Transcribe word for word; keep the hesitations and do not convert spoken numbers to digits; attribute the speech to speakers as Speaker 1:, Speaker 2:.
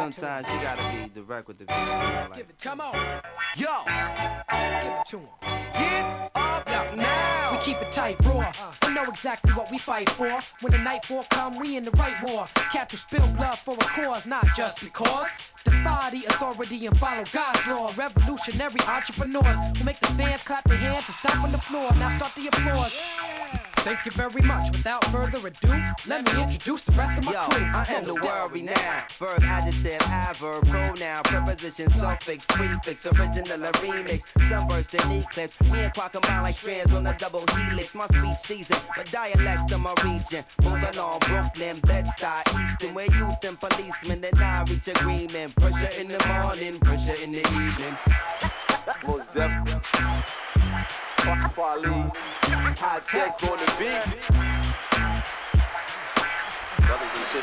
Speaker 1: sometimes you gotta be direct with the people. You know, like,
Speaker 2: Give it to Come on.
Speaker 1: Yo!
Speaker 2: Give it to him.
Speaker 1: Get up Yo. Now!
Speaker 2: We keep it tight, raw. Uh. We know exactly what we fight for. When the nightfall come, we in the right war. Capture spill blood for a cause, not just because. Defy the authority and follow God's law. Revolutionary entrepreneurs who make the fans clap their hands and stomp on the floor. Now start the applause. Thank you very much. Without further ado, let me introduce the rest of my
Speaker 1: Yo,
Speaker 2: crew.
Speaker 1: I am the worry now. Verb, adjective, adverb, pronoun, preposition, suffix, prefix, original or remix. Sunburst and eclipse. Me and Quack combine like strands on a double helix. My speech season, but dialect of my region. Moving on Brooklyn, Bed-Stuy, Easton, where youth and policemen and I reach agreement. Pressure in the morning, pressure in the evening.
Speaker 3: Most definitely. Quality, high tech on the beat. Brothers and sisters.